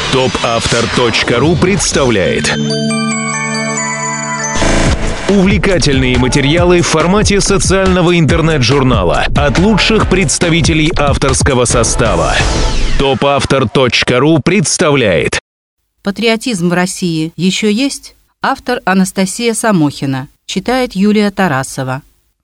Топавтор.ру представляет увлекательные материалы в формате социального интернет-журнала от лучших представителей авторского состава. Топавтор.ру представляет. Патриотизм в России еще есть? Автор Анастасия Самохина. Читает Юлия Тарасова.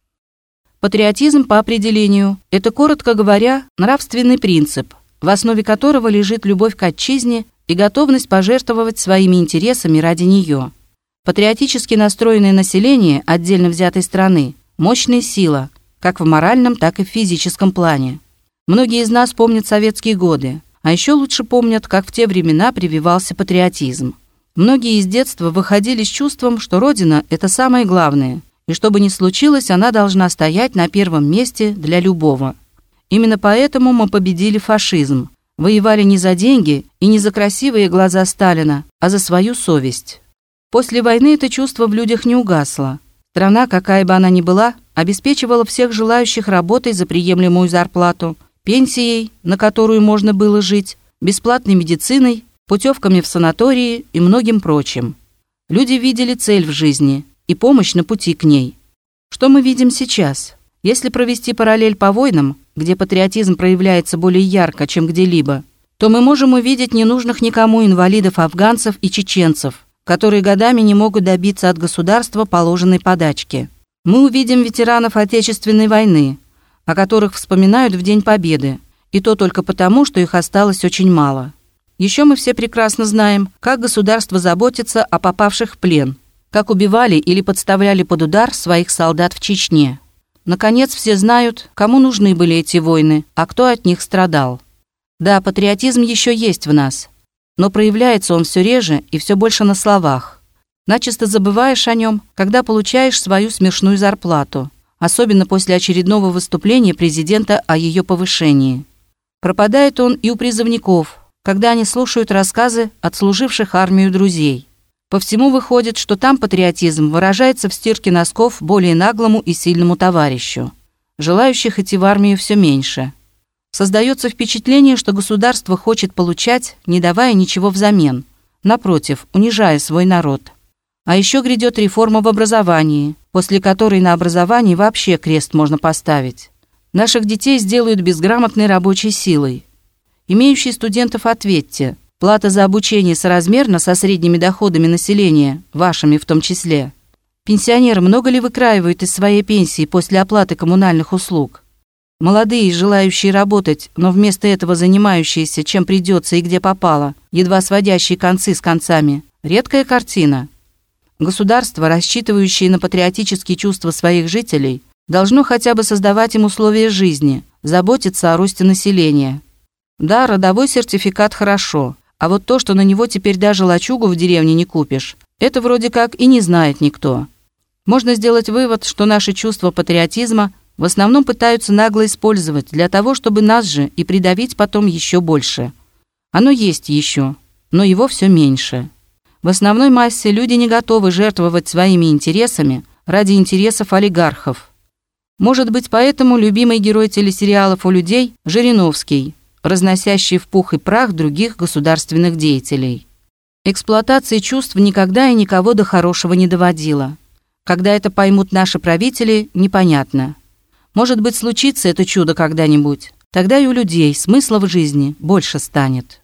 Патриотизм по определению – это, коротко говоря, нравственный принцип, в основе которого лежит любовь к отчизне и готовность пожертвовать своими интересами ради нее. Патриотически настроенное население отдельно взятой страны – мощная сила, как в моральном, так и в физическом плане. Многие из нас помнят советские годы, а еще лучше помнят, как в те времена прививался патриотизм. Многие из детства выходили с чувством, что Родина – это самое главное, и что бы ни случилось, она должна стоять на первом месте для любого. Именно поэтому мы победили фашизм, воевали не за деньги и не за красивые глаза Сталина, а за свою совесть. После войны это чувство в людях не угасло. Страна, какая бы она ни была, обеспечивала всех желающих работой за приемлемую зарплату, пенсией, на которую можно было жить, бесплатной медициной, путевками в санатории и многим прочим. Люди видели цель в жизни и помощь на пути к ней. Что мы видим сейчас? Если провести параллель по войнам, где патриотизм проявляется более ярко, чем где-либо, то мы можем увидеть ненужных никому инвалидов, афганцев и чеченцев, которые годами не могут добиться от государства положенной подачки. Мы увидим ветеранов Отечественной войны, о которых вспоминают в День Победы, и то только потому, что их осталось очень мало. Еще мы все прекрасно знаем, как государство заботится о попавших в плен, как убивали или подставляли под удар своих солдат в Чечне. Наконец, все знают, кому нужны были эти войны, а кто от них страдал. Да, патриотизм еще есть в нас, но проявляется он все реже и все больше на словах. Начисто забываешь о нем, когда получаешь свою смешную зарплату, особенно после очередного выступления президента о ее повышении. Пропадает он и у призывников, когда они слушают рассказы отслуживших армию друзей. По всему выходит, что там патриотизм выражается в стирке носков более наглому и сильному товарищу. Желающих идти в армию все меньше. Создается впечатление, что государство хочет получать, не давая ничего взамен, напротив, унижая свой народ. А еще грядет реформа в образовании, после которой на образовании вообще крест можно поставить. Наших детей сделают безграмотной рабочей силой. Имеющие студентов, ответьте, плата за обучение соразмерна со средними доходами населения, вашими в том числе? Пенсионеры много ли выкраивают из своей пенсии после оплаты коммунальных услуг? Молодые, желающие работать, но вместо этого занимающиеся, чем придется и где попало, едва сводящие концы с концами, редкая картина. Государство, рассчитывающее на патриотические чувства своих жителей, должно хотя бы создавать им условия жизни, заботиться о росте населения. Да, родовой сертификат хорошо, а вот то, что на него теперь даже лачугу в деревне не купишь, это вроде как и не знает никто. Можно сделать вывод, что наши чувства патриотизма в основном пытаются нагло использовать для того, чтобы нас же и придавить потом еще больше. Оно есть еще, но его все меньше. В основной массе люди не готовы жертвовать своими интересами ради интересов олигархов. Может быть, поэтому любимый герой телесериалов у людей – Жириновский, разносящий в пух и прах других государственных деятелей. Эксплуатация чувств никогда и никого до хорошего не доводила. Когда это поймут наши правители, непонятно. Может быть, случится это чудо когда-нибудь. Тогда и у людей смысла в жизни больше станет.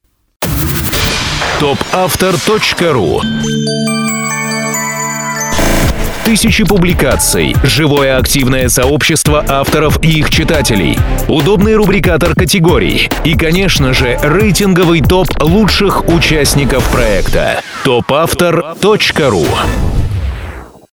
Топавтор.ру. Тысячи публикаций, живое активное сообщество авторов и их читателей, удобный рубрикатор категорий и, конечно же, рейтинговый топ лучших участников проекта. Топавтор.ру.